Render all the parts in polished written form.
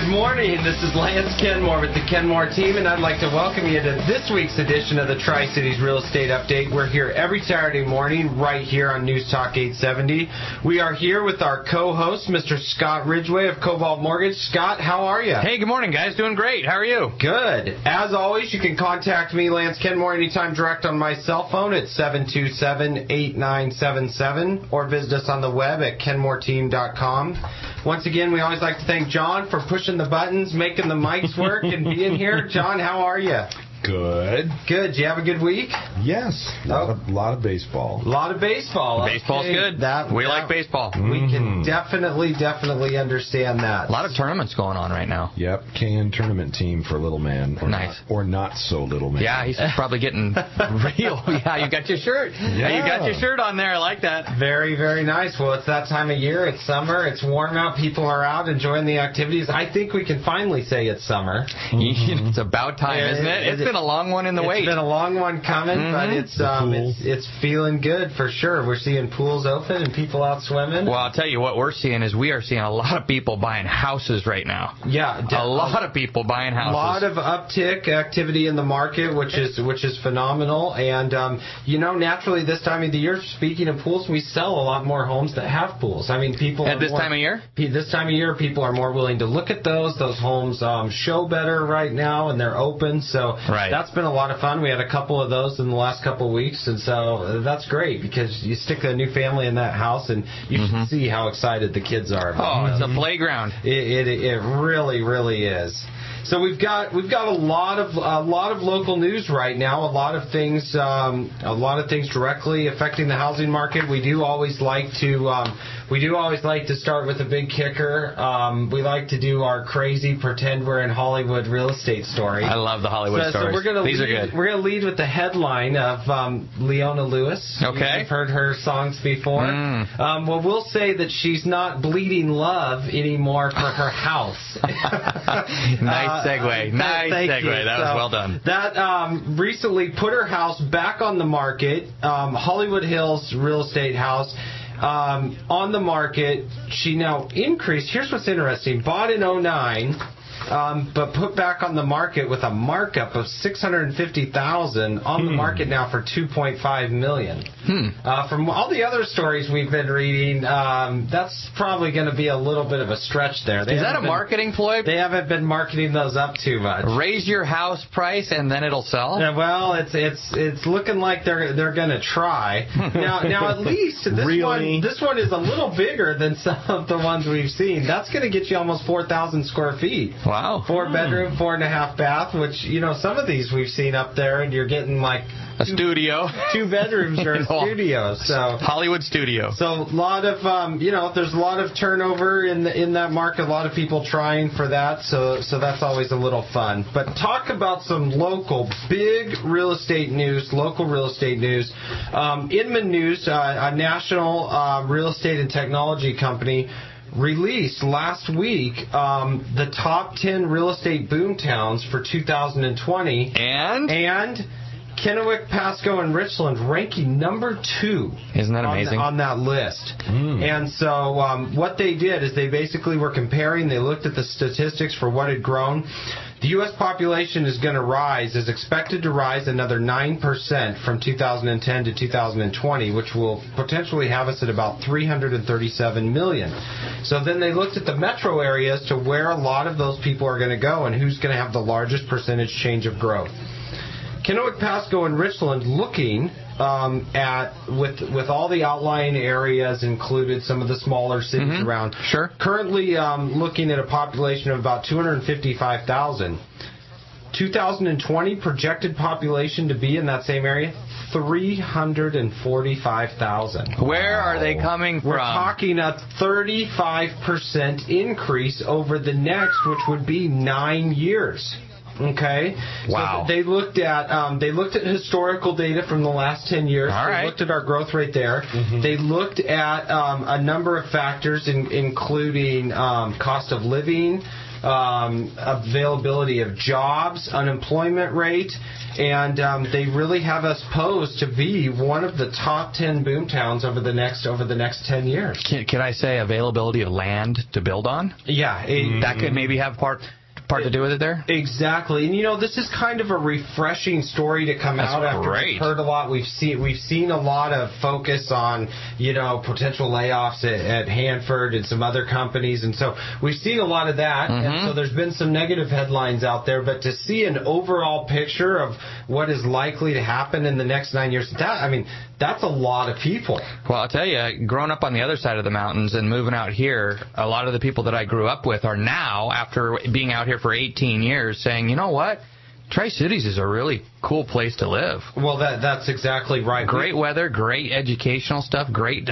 morning. This is Lance Kenmore with the Kenmore team, and I'd like to welcome you to this week's edition of the Tri-Cities Real Estate Update. We're here every Saturday morning right here on News Talk 870. We are here with our co-host, Mr. Scott Ridgway of Cobalt Mortgage. Scott, how are you? Hey, good morning, guys. Doing great. How are you? Good. As always, you can contact me, Lance Kenmore, anytime direct on my cell phone at 727-8977 or visit us on the web at kenmoreteam.com. Once again, we always like to thank John for pushing the buttons, making the mics work, and being here. John, how are you? Good. Good. Did you have a good week? Yes. A lot of baseball. A lot of baseball. Baseball's good. We like baseball. We can definitely understand that. A lot of tournaments going on right now. Yep. Can tournament team for little man. Nice. Or not so little man. Yeah, he's probably getting real. Yeah, you got your shirt. Yeah, you got your shirt on there. I like that. Very, very nice. Well, it's that time of year. It's summer. It's warm out. People are out enjoying the activities. I think we can finally say it's summer. It's about time, isn't it? It's been a long one in the wait. It's been a long one coming, but it's feeling good for sure. We're seeing pools open and people out swimming. Well, I'll tell you what we're seeing is we are seeing a lot of people buying houses right now. Yeah, a lot of people buying houses. A lot of uptick activity in the market, which is phenomenal. And naturally this time of the year, speaking of pools, we sell a lot more homes that have pools. I mean, people at this time of year. This time of year, people are more willing to look at those. Those homes show better right now, and they're open. So that's been a lot of fun. We had a couple of those in the last couple of weeks, and so that's great because you stick a new family in that house, and you should see how excited the kids are. It's a playground. It really, really is. So we've got a lot of local news right now. A lot of things directly affecting the housing market. We do always like to start with a big kicker. We like to do our crazy pretend we're in Hollywood real estate story. I love the Hollywood stories. So These are good. We're going to lead with the headline of Leona Lewis. Okay. You've heard her songs before. Well, we'll say that she's not bleeding love anymore for her house. Nice segue. Nice segue. That was well done. That recently put her house back on the market. Hollywood Hills real estate house. On the market, she now increased. Here's what's interesting. Bought in 2009, but put back on the market with a markup of $650,000 on the market now for $2.5 million. From all the other stories we've been reading, that's probably going to be a little bit of a stretch there. Is that a marketing ploy? They haven't been marketing those up too much. Raise your house price and then it'll sell? Yeah, well, it's looking like they're going to try. Now at least this one is a little bigger than some of the ones we've seen. That's going to get you almost 4,000 square feet. Wow. 4-bedroom, 4.5 bath, which, some of these we've seen up there, and you're getting like a studio. 2 bedrooms or a studio. So Hollywood studio. So a lot of, there's a lot of turnover in that market, a lot of people trying for that. So that's always a little fun. But talk about some local, big local real estate news. Inman News, a national real estate and technology company, released last week the top 10 real estate boom towns for 2020. And Kennewick, Pasco, and Richland ranking number 2. Isn't that amazing? On that list. And so what they did is they basically were comparing. They looked at the statistics for what had grown. The U.S. population is expected to rise another 9% from 2010 to 2020, which will potentially have us at about 337 million. So then they looked at the metro areas to where a lot of those people are going to go and who's going to have the largest percentage change of growth. Kennewick, Pasco, and Richland looking with all the outlying areas included, some of the smaller cities around. Sure. Currently looking at a population of about 255,000. 2020 projected population to be in that same area, 345,000. Where are they coming from? We're talking a 35% increase over the next, which would be 9 years. Okay. Wow. So they looked at historical data from the last 10 years. All right. They looked at our growth rate there. They looked at a number of factors, including cost of living, availability of jobs, unemployment rate, and they really have us posed to be one of the top 10 boom towns over the next 10 years. Can I say availability of land to build on? Yeah. That could maybe have part to do with it there? Exactly. And this is kind of a refreshing story to come out after we've heard a lot. We've seen a lot of focus on, potential layoffs at Hanford and some other companies. And so we've seen a lot of that. And so there's been some negative headlines out there. But to see an overall picture of what is likely to happen in the next 9 years, that's a lot of people. Well, I'll tell you, growing up on the other side of the mountains and moving out here, a lot of the people that I grew up with are now, after being out here for 18 years, saying, you know what? Tri-Cities is a really cool place to live. Well, that's exactly right. Great weather, great educational stuff, great,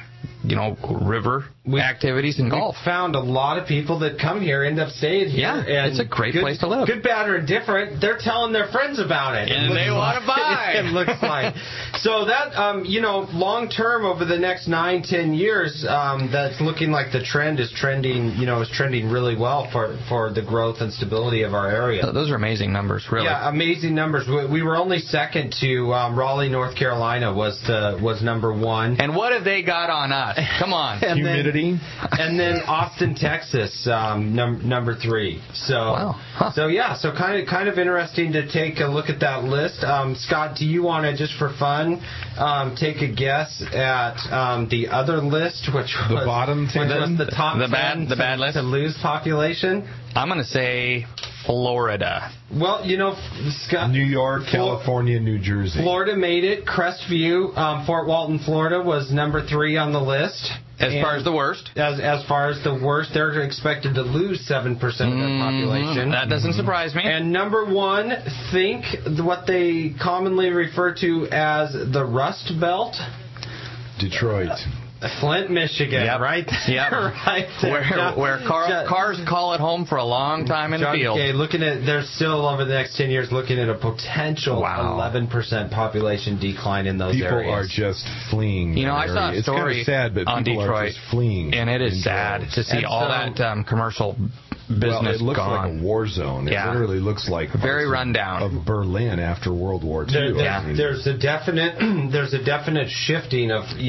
river activities and golf. We found a lot of people that come here end up staying here. Yeah, and it's a great place to live. Good, bad, or indifferent, they're telling their friends about it. And they want to buy. It looks like. So that, long term over the next 9-10 years, that's looking like the trend is trending really well for the growth and stability of our area. Those are amazing numbers, really. Yeah, amazing numbers. We were only second to Raleigh, North Carolina was number one. And what have they got on us? Come on. Humidity. And then Austin, Texas, number 3. So, wow. Huh. So kind of interesting to take a look at that list. Scott, do you want to, just for fun, take a guess at the other list, which was the bottom 10, which was the top the 10 bad list to lose population? I'm going to say Florida. Well, Scott, New York, California, New Jersey. Florida made it. Crestview, Fort Walton, Florida, was number 3 on the list. As far as the worst? As far as the worst, they're expected to lose 7% of their population. That doesn't surprise me. And number 1, think what they commonly refer to as the Rust Belt. Detroit. Flint, Michigan. Yep. Right? Yep. Right there. Where cars call it home for a long time in the field. Okay, they're still over the next 10 years looking at a potential 11% population decline in those areas. People are just fleeing. I saw a story it's kind of sad, but on people Detroit, are just fleeing. And it is sad to see all that commercial business it looks gone. like a war zone. It literally looks like very rundown of Berlin after World War II. There's a definite shifting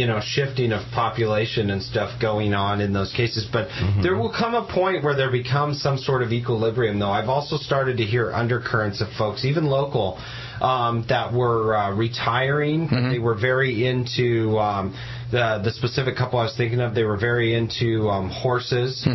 of population and stuff going on in those cases, but there will come a point where there becomes some sort of equilibrium. Though I've also started to hear undercurrents of folks, even local, that were retiring. They were very into the specific couple I was thinking of. They were very into horses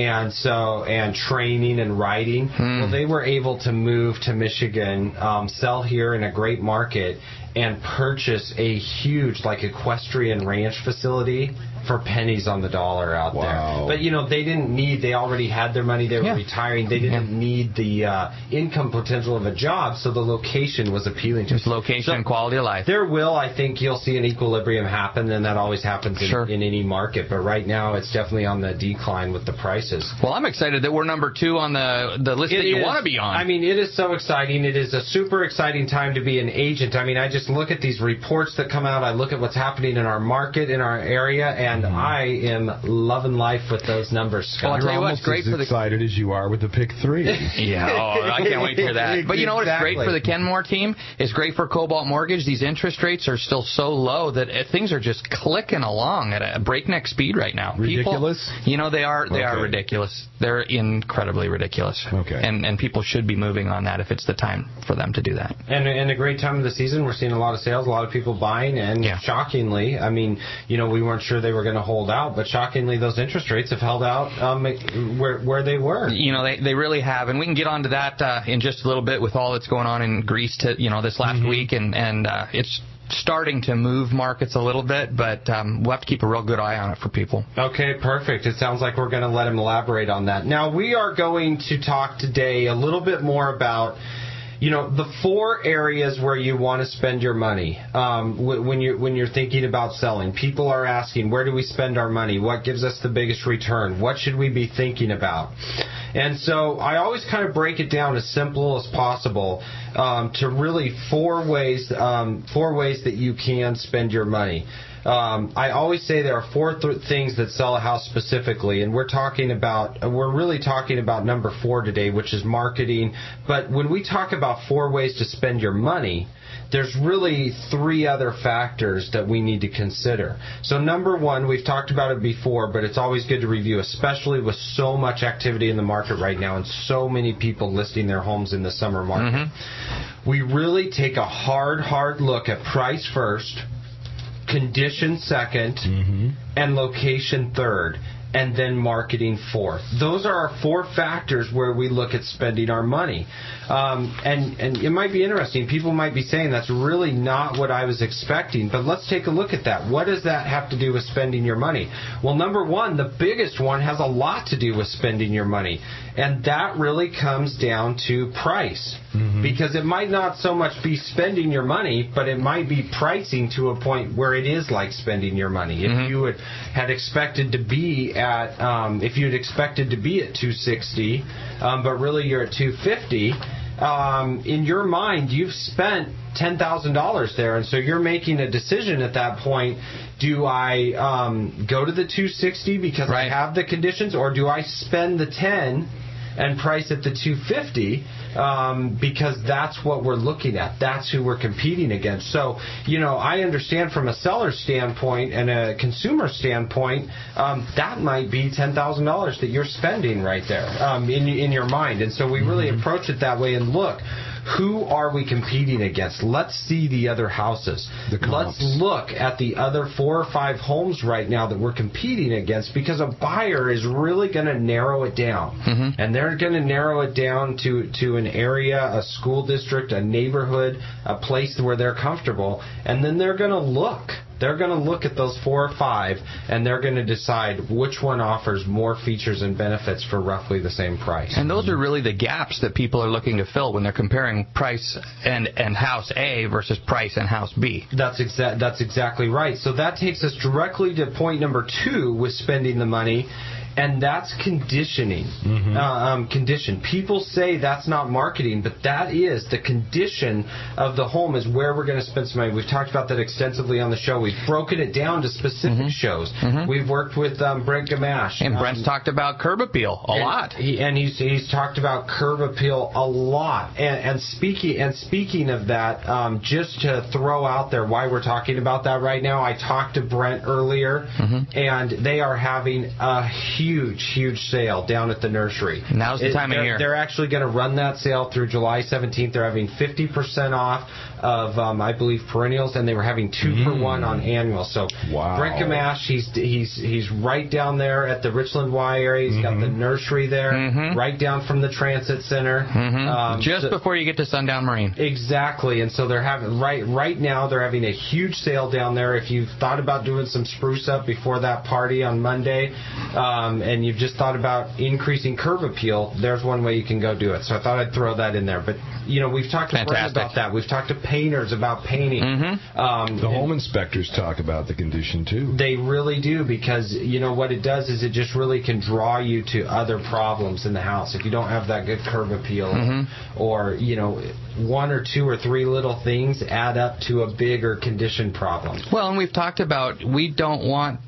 and training and riding. Well, they were able to move to Michigan, sell here in a great market, and purchase a huge equestrian ranch facility for pennies on the dollar out there. But they already had their money, they were retiring, they didn't need the income potential of a job, so the location was appealing to them. Location and quality of life. I think you'll see an equilibrium happen, and that always happens in any market, but right now it's definitely on the decline with the prices. Well, I'm excited that we're number 2 on the list that you want to be on. It is so exciting. It is a super exciting time to be an agent. I just look at these reports that come out, I look at what's happening in our market, in our area, and I am loving life with those numbers, Scott. Well, I'll tell you what, it's great as excited as you are with the pick 3. I can't wait to hear that. But you know what? It's great for the Kenmore team. It's great for Cobalt Mortgage. These interest rates are still so low that things are just clicking along at a breakneck speed right now. Ridiculous? People, they are ridiculous. They're incredibly ridiculous. Okay. And people should be moving on that if it's the time for them to do that. And a great time of the season. We're seeing a lot of sales, a lot of people buying, and shockingly, we weren't sure they were going to hold out, but shockingly, those interest rates have held out where they were. They really have, and we can get onto that in just a little bit with all that's going on in Greece this last week, and it's starting to move markets a little bit, but we'll have to keep a real good eye on it for people. Okay, perfect. It sounds like we're going to let him elaborate on that. Now, we are going to talk today a little bit more about the 4 areas where you want to spend your money when you're thinking about selling. People are asking, where do we spend our money? What gives us the biggest return? What should we be thinking about? And so I always kind of break it down as simple as possible to really 4 ways that you can spend your money. I always say there are four things that sell a house specifically, and we're really talking about number 4 today, which is marketing. But when we talk about 4 ways to spend your money, there's really 3 other factors that we need to consider. So number 1, we've talked about it before, but it's always good to review, especially with so much activity in the market right now and so many people listing their homes in the summer market. We really take a hard look at price first, condition second, and location third, and then marketing fourth. Those are our 4 factors where we look at spending our money. And it might be interesting. People might be saying that's really not what I was expecting, but let's take a look at that. What does that have to do with spending your money? Well, number 1, the biggest one, has a lot to do with spending your money, and that really comes down to price. Because it might not so much be spending your money, but it might be pricing to a point where it is like spending your money. If you had expected to be at $260, but really you're at $250, in your mind you've spent $10,000 there, and so you're making a decision at that point. Do I go to the $260 because I have the conditions, or do I spend the $10 and price at the $250? Because that's what we're looking at. That's who we're competing against. So, I understand from a seller standpoint and a consumer standpoint, that might be $10,000 that you're spending right there in your mind. And so we really approach it that way and look, who are we competing against? Let's see the other houses. Let's look at the other 4 or 5 homes right now that we're competing against, because a buyer is really going to narrow it down. And they're going to narrow it down to an area, a school district, a neighborhood, a place where they're comfortable. And then they're going to look. They're going to look at those 4 or 5, and they're going to decide which one offers more features and benefits for roughly the same price. And those are really the gaps that people are looking to fill when they're comparing price and house A versus price and house B. That's exactly right. So that takes us directly to point number 2 with spending the money. And that's conditioning. Condition. People say that's not marketing, but that is the condition of the home is where we're going to spend some money. We've talked about that extensively on the show. We've broken it down to specific shows. We've worked with Brent Gamache. And Brent's talked about curb appeal a lot. He's talked about curb appeal a lot. And speaking of that, just to throw out there why we're talking about that right now, I talked to Brent earlier, and they are having a huge sale down at the nursery. Now's the time of year. They're actually going to run that sale through July 17th. They're having 50% off of, I believe, perennials, and they were having 2 for 1 on annuals. So Brent Gamache, he's right down there at the Richland Y area. He's got the nursery there, right down from the transit center. Just before you get to Sundown Marine. Exactly. And so they're having right now they're having a huge sale down there. If you've thought about doing some spruce up before that party on Monday, and you've just thought about increasing curb appeal, there's one way you can go do it. So I thought I'd throw that in there. But, we've talked to Brent about that. We've talked to painters about painting. The home inspectors talk about the condition, too. They really do, because, what it does is it just really can draw you to other problems in the house. If you don't have that good curb appeal or 1 or 2 or 3 little things add up to a bigger condition problem. Well, and we've talked about you don't,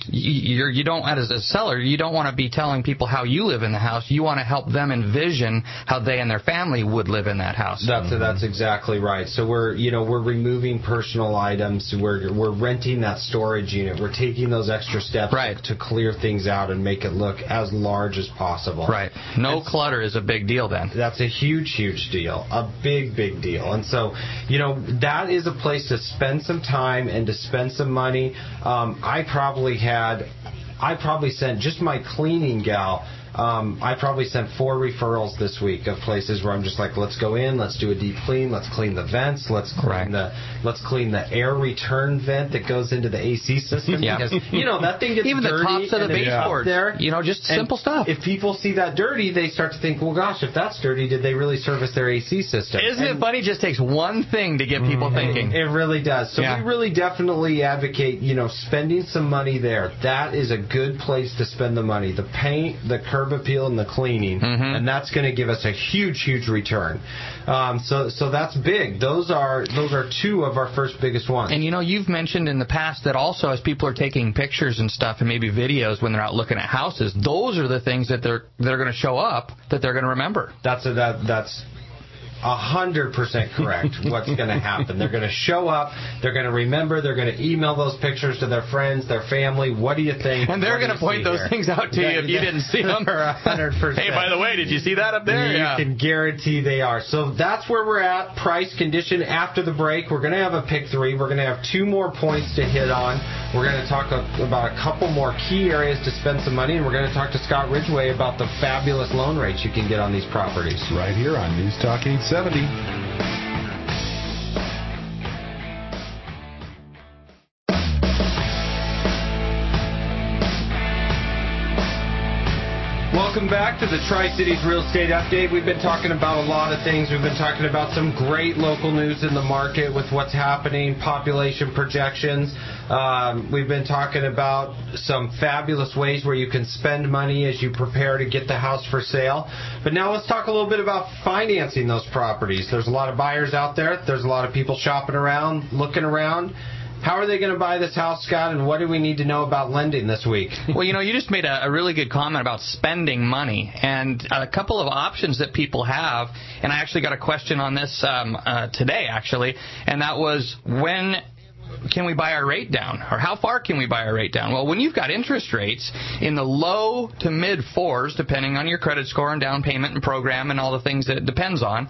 as a seller, you don't want to be telling people how you live in the house. You want to help them envision how they and their family would live in that house. That's exactly right. So we're removing personal items. We're renting that storage unit. We're taking those extra steps to clear things out and make it look as large as possible. Right. No clutter is a big deal then. That's a huge deal. A big deal. And so, that is a place to spend some time and to spend some money. I probably sent just my cleaning gal. I probably sent 4 referrals this week of places where I'm just like, let's go in, let's do a deep clean, let's clean the vents, let's clean the air return vent that goes into the AC system. Because that thing gets even dirty. The tops of the baseboards there. Just simple stuff. If people see that dirty, they start to think, well, gosh, if that's dirty, did they really service their AC system? Isn't it funny? It just takes one thing to get people thinking. It really does. So we really definitely advocate, spending some money there. That is a good place to spend the money. The paint, the curb curb appeal and the cleaning, and that's going to give us a huge return. So that's big. Those are two of our first biggest ones. And you've mentioned in the past that also as people are taking pictures and stuff and maybe videos when they're out looking at houses, those are the things that they're going to show up that they're going to remember. That's 100% correct. What's going to happen? They're going to show up. They're going to remember. They're going to email those pictures to their friends, their family. What do you think? And they're going to point those things out to you if you didn't see them. 100%. Hey, by the way, did you see that up there? You can guarantee they are. So that's where we're at. Price, condition. After the break, we're going to have a pick three. We're going to have 2 more points to hit on. We're going to talk about a couple more key areas to spend some money, and we're going to talk to Scott Ridgway about the fabulous loan rates you can get on these properties. Right here on News Talk 870. Welcome back to the Tri-Cities Real Estate Update. We've been talking about a lot of things. We've been talking about some great local news in the market with what's happening, population projections. We've been talking about some fabulous ways where you can spend money as you prepare to get the house for sale. But now let's talk a little bit about financing those properties. There's a lot of buyers out there. There's a lot of people shopping around, looking around. How are they going to buy this house, Scott, and what do we need to know about lending this week? Well, you just made a really good comment about spending money, and a couple of options that people have, and I actually got a question on this today, actually, and that was when can we buy our rate down, or how far can we buy our rate down? Well, when you've got interest rates in the low to mid 4s, depending on your credit score and down payment and program and all the things that it depends on,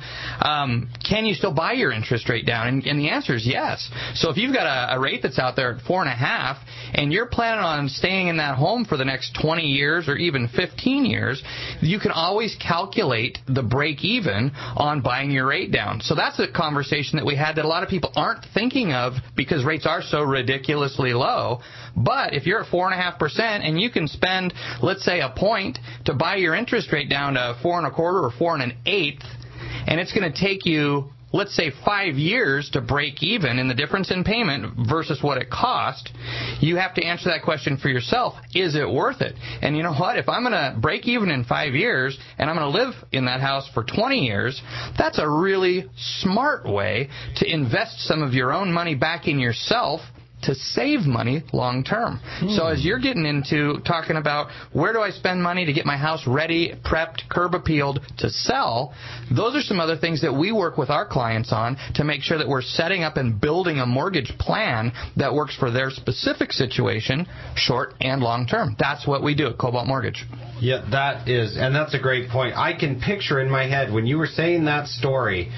can you still buy your interest rate down? And the answer is yes. So if you've got a rate that's out there at 4.5 and you're planning on staying in that home for the next 20 years or even 15 years, you can always calculate the break even on buying your rate down. So that's a conversation that we had that a lot of people aren't thinking of because rates are so ridiculously low. But if you're at 4.5% and you can spend, let's say, a point to buy your interest rate down to 4.25 or 4 1/8, and it's going to take you, let's say, 5 years to break even in the difference in payment versus what it cost, you have to answer that question for yourself. Is it worth it? And you know what? If I'm going to break even in 5 years and I'm going to live in that house for 20 years, that's a really smart way to invest some of your own money back in yourself to save money long term. So as you're getting into talking about where do I spend money to get my house ready, prepped, curb appealed to sell, those are some other things that we work with our clients on to make sure that we're setting up and building a mortgage plan that works for their specific situation, short and long term. That's what we do at Cobalt Mortgage. Yeah, that's a great point. I can picture in my head when you were saying that story,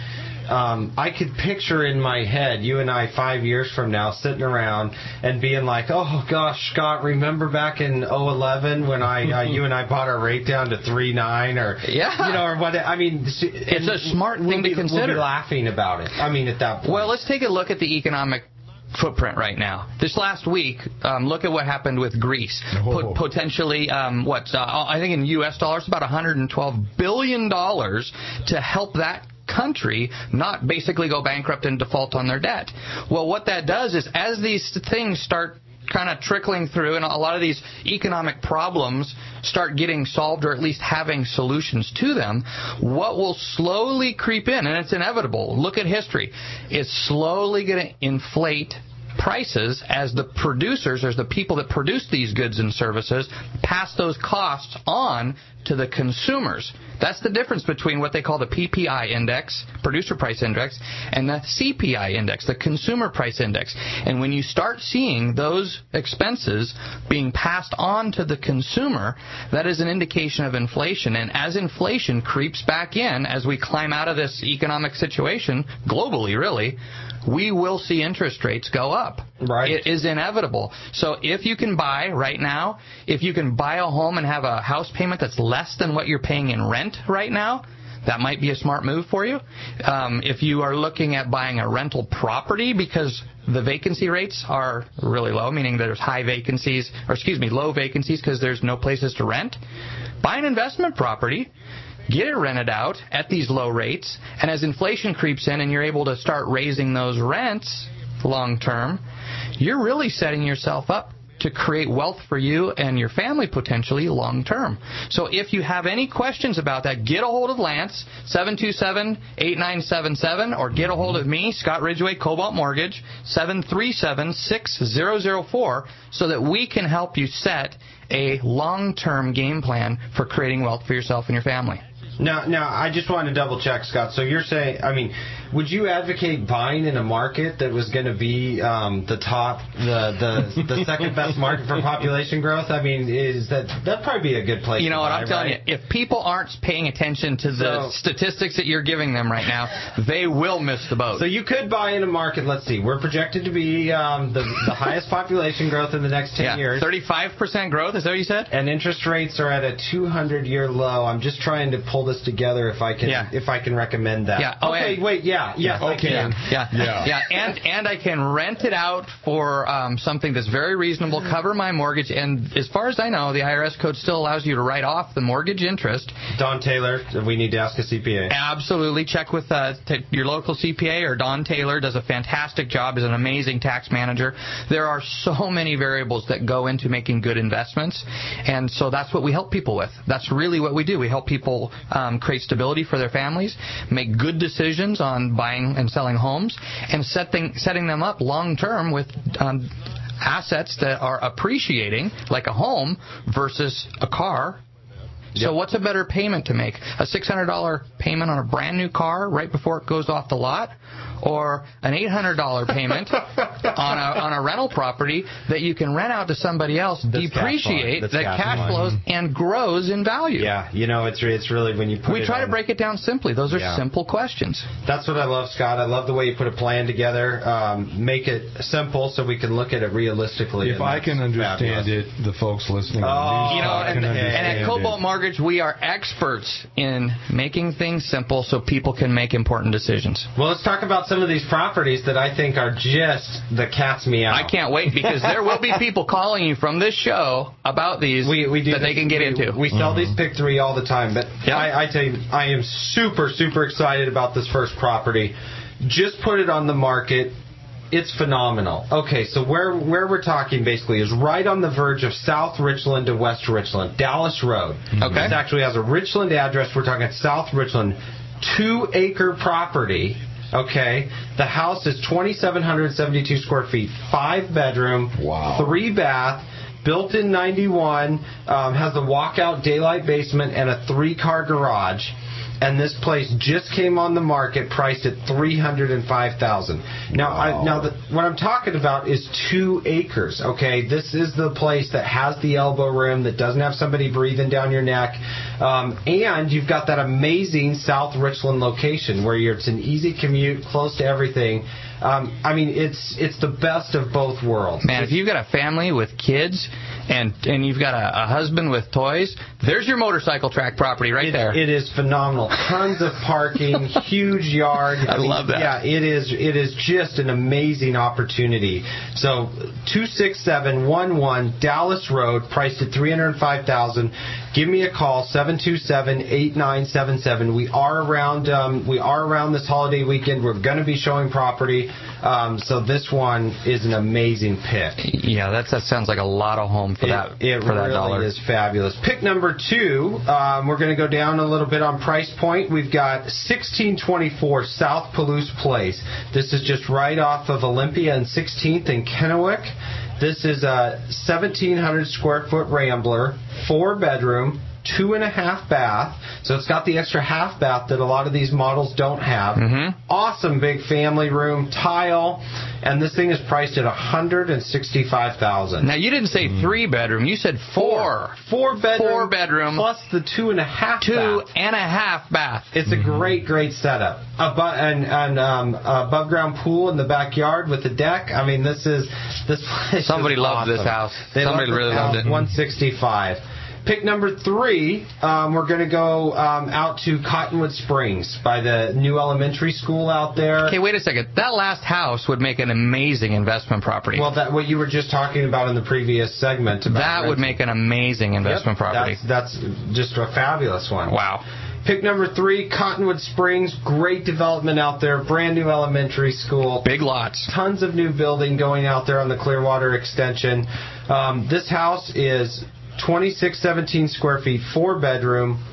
I could picture in my head you and I 5 years from now sitting around and being like, oh gosh, Scott, remember back in 2011 when you and I bought our rate down to 3.9 or or what? I mean, it's a smart thing to consider. We'll be laughing about it. I mean, at that point. Well, let's take a look at the economic footprint right now. This last week, look at what happened with Greece. Potentially, I think in U.S. dollars, about $112 billion to help that country not basically go bankrupt and default on their debt. Well, what that does is as these things start kind of trickling through and a lot of these economic problems start getting solved or at least having solutions to them, what will slowly creep in, and it's inevitable, look at history, is slowly going to inflate prices as the producers, as the people that produce these goods and services, pass those costs on to the consumers. That's the difference between what they call the PPI index, producer price index, and the CPI index, the consumer price index. And when you start seeing those expenses being passed on to the consumer, that is an indication of inflation. And as inflation creeps back in, as we climb out of this economic situation, globally really, we will see interest rates go up. Right. It is inevitable. So if you can buy right now, if you can buy a home and have a house payment that's less than what you're paying in rent right now, that might be a smart move for you. If you are looking at buying a rental property because the vacancy rates are really low, meaning there's low vacancies because there's no places to rent, buy an investment property. Get it rented out at these low rates, and as inflation creeps in and you're able to start raising those rents long term, you're really setting yourself up to create wealth for you and your family potentially long term. So if you have any questions about that, get a hold of Lance, 727-8977, or get a hold of me, Scott Ridgway, Cobalt Mortgage, 737-6004, so that we can help you set a long-term game plan for creating wealth for yourself and your family. Now, I just want to double check, Scott. So you're saying, I mean, would you advocate buying in a market that was going to be the second best market for population growth? I mean, that'd probably be a good place? You know to what buy, I'm telling right? you? If people aren't paying attention to the statistics that you're giving them right now, they will miss the boat. So you could buy in a market. Let's see, we're projected to be the highest population growth in the next 10 years. 35% growth. Is that what you said? And interest rates are at a 200-year low. I'm just trying to pull this together if I can recommend that. Yeah. Okay. Wait. Yeah. Yes. Okay. I can. Yeah. And I can rent it out for something that's very reasonable, cover my mortgage, and as far as I know, the IRS code still allows you to write off the mortgage interest. Don Taylor, we need to ask a CPA. Absolutely. Check with your local CPA, or Don Taylor does a fantastic job, is an amazing tax manager. There are so many variables that go into making good investments, and so that's what we help people with. That's really what we do. We help people create stability for their families, make good decisions on buying and selling homes, and setting them up long term with assets that are appreciating, like a home versus a car. So what's a better payment to make? A $600 payment on a brand new car right before it goes off the lot, or an $800 payment on a rental property that you can rent out to somebody else, depreciate, that cash flows and grows in value? Yeah, it's really when you put we try to break it down simply. Those are simple questions. That's what I love, Scott. I love the way you put a plan together. Make it simple so we can look at it realistically. If I can understand it, the folks listening, and at Cobalt Mortgage, we are experts in making things simple so people can make important decisions. Well, let's talk about some of these properties that I think are just the cat's meow. I can't wait, because there will be people calling you from this show about these they can get into. We sell these Pick 3 all the time, but I tell you, I am super, super excited about this first property. Just put it on the market. It's phenomenal. Okay, so where we're talking basically is right on the verge of South Richland to West Richland, Dallas Road. Okay. This actually has a Richland address. We're talking South Richland, 2-acre property. Okay, the house is 2,772 square feet, 5-bedroom, 3-bath, built in 91, has a walkout daylight basement and a 3-car garage. And this place just came on the market, priced at $305,000. Now, what I'm talking about is 2 acres. Okay, this is the place that has the elbow room, that doesn't have somebody breathing down your neck, and you've got that amazing South Richland location where it's an easy commute, close to everything. I mean, it's the best of both worlds. Man, if you've got a family with kids and you've got a husband with toys, there's your motorcycle track property right there. It is phenomenal. Tons of parking, huge yard. I love that. Yeah, it is just an amazing opportunity. So 26711 Dallas Road, priced at $305,000. Give me a call, 727-8977. We are around this holiday weekend. We're going to be showing property. So this one is an amazing pick. Yeah, that sounds like a lot of home for that dollar. It is fabulous. Pick number 2, we're going to go down a little bit on price point. We've got 1624 South Palouse Place. This is just right off of Olympia and 16th in Kennewick. This is a 1,700 square foot Rambler, 4-bedroom, 2.5 bath. So it's got the extra half bath that a lot of these models don't have. Mm-hmm. Awesome big family room, tile, and this thing is priced at $165,000. Now you didn't say 3-bedroom, you said 4. 4-bedroom plus the 2.5 bath. It's a great setup. Above ground pool in the backyard with the deck. I mean, this place. Somebody loved awesome. This house. Somebody really loved it. 165. Pick number 3, we're going to go out to Cottonwood Springs by the new elementary school out there. Okay, wait a second. That last house would make an amazing investment property. Well, what you were just talking about in the previous segment. That would make an amazing investment property. That's just a fabulous one. Wow. Pick number 3, Cottonwood Springs. Great development out there. Brand new elementary school. Big lots. Tons of new building going out there on the Clearwater extension. This house is 2617 square feet, 4-bedroom,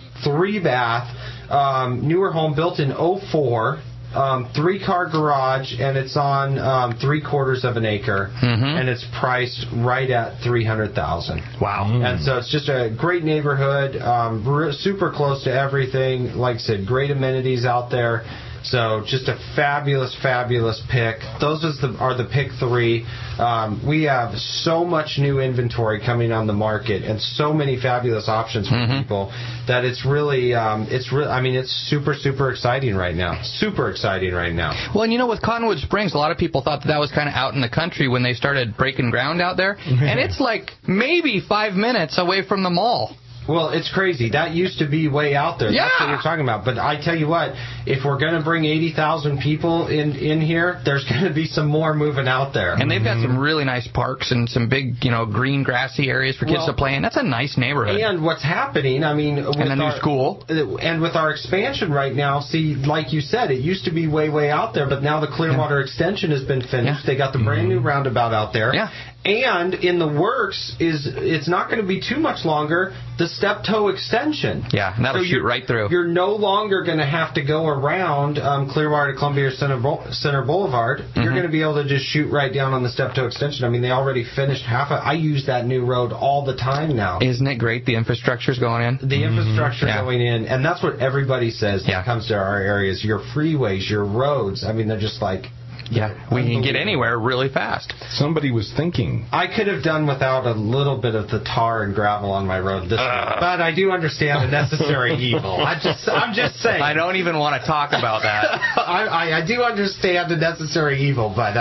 3-bath, newer home built in 04. 3-car garage, and it's on 3/4 of an acre, and it's priced right at $300,000. Wow! And so it's just a great neighborhood, super close to everything. Like I said, great amenities out there. So just a fabulous, fabulous pick. Those are the pick 3. We have so much new inventory coming on the market and so many fabulous options for people that it's really, it's super, super exciting right now. Super exciting right now. Well, and with Cottonwood Springs, a lot of people thought that was kind of out in the country when they started breaking ground out there. And it's like maybe 5 minutes away from the mall. Well, it's crazy. That used to be way out there. Yeah. That's what you're talking about. But I tell you what, if we're going to bring 80,000 people in here, there's going to be some more moving out there. And they've got some really nice parks and some big, green, grassy areas for kids to play in. That's a nice neighborhood. And what's happening, with a new school. And with our expansion right now, see, like you said, it used to be way, way out there, but now the Clearwater extension has been finished. They got the brand new roundabout out there. Yeah. And in the works it's not going to be too much longer, the Steptoe extension. Yeah, and that'll shoot right through. You're no longer going to have to go around Clearwater, Columbia, or Center Boulevard. You're going to be able to just shoot right down on the Steptoe extension. I mean, they already finished I use that new road all the time now. Isn't it great the infrastructure's going in? The infrastructure going in, and that's what everybody says when it comes to our areas. Your freeways, your roads, I mean, they're just like... Yeah, we can get anywhere really fast. Somebody was thinking. I could have done without a little bit of the tar and gravel on my road this week, but I do understand the necessary evil. I'm just saying. I don't even want to talk about that. I do understand the necessary evil, but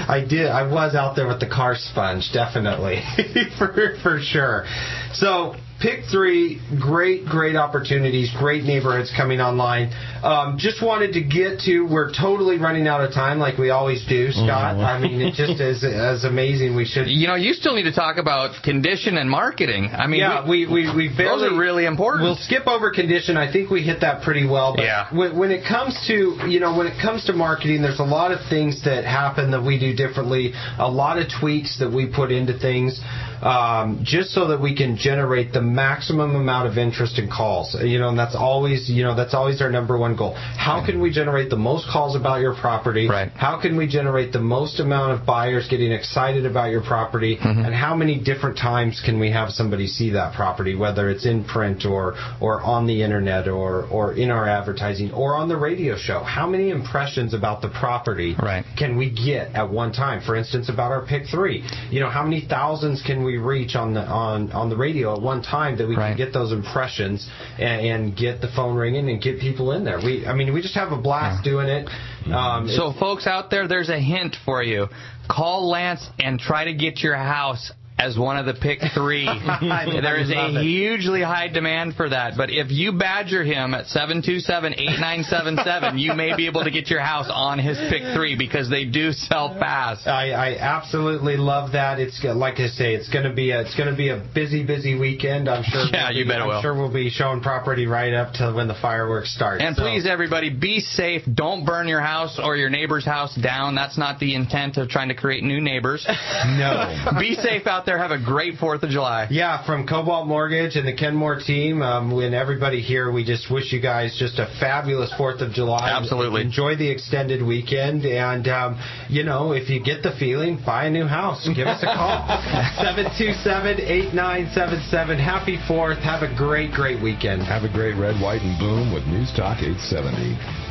I was out there with the car sponge, definitely, for sure. So. Pick 3, great opportunities, great neighborhoods coming online. Just wanted to get to, we're totally running out of time like we always do, Scott. I mean, it just is amazing. We should... You still need to talk about condition and marketing. I mean, we barely... Those are really important. We'll skip over condition. I think we hit that pretty well. But when it comes to marketing, there's a lot of things that happen that we do differently, a lot of tweaks that we put into things, just so that we can generate the maximum amount of interest in calls. And that's always our number one goal. How can we generate the most calls about your property? Right. How can we generate the most amount of buyers getting excited about your property? And how many different times can we have somebody see that property, whether it's in print or on the internet or in our advertising or on the radio show? How many impressions about the property can we get at one time? For instance, about our pick 3. How many thousands can we reach on the radio at one time that we can get those impressions and get the phone ringing and get people in there. We just have a blast doing it. So folks out there, there's a hint for you. Call Lance and try to get your house as one of the pick 3. There is a hugely high demand for that. But if you badger him at 727-8977, you may be able to get your house on his pick 3 because they do sell fast. I absolutely love that. It's like I say, it's going to be a busy weekend. I'm sure. Yeah, you bet it will. I'm sure we'll be showing property right up to when the fireworks start. And please, everybody, be safe. Don't burn your house or your neighbor's house down. That's not the intent of trying to create new neighbors. No. Be safe out there. Have a great 4th of July. Yeah, from Cobalt Mortgage and the Kenmore team, and everybody here, we just wish you guys just a fabulous 4th of July. Absolutely. Enjoy the extended weekend, and, if you get the feeling, buy a new house. Give us a call. 727-8977. Happy 4th. Have a great weekend. Have a great red, white, and boom with News Talk 870.